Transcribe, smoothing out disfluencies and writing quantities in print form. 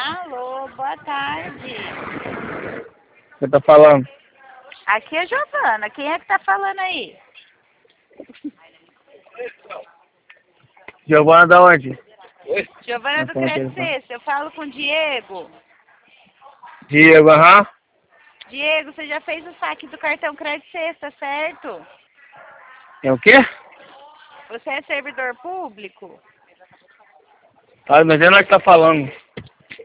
Alô, boa tarde. Você tá falando? Aqui é Giovana. Quem é que tá falando aí? Giovana da onde? Giovana do Crédito Sexta. Eu falo com o Diego. Diego, aham. Diego, você já fez o saque do cartão Crédito Sexta, certo? É o quê? Você é servidor público? Ah, mas é nós que tá falando.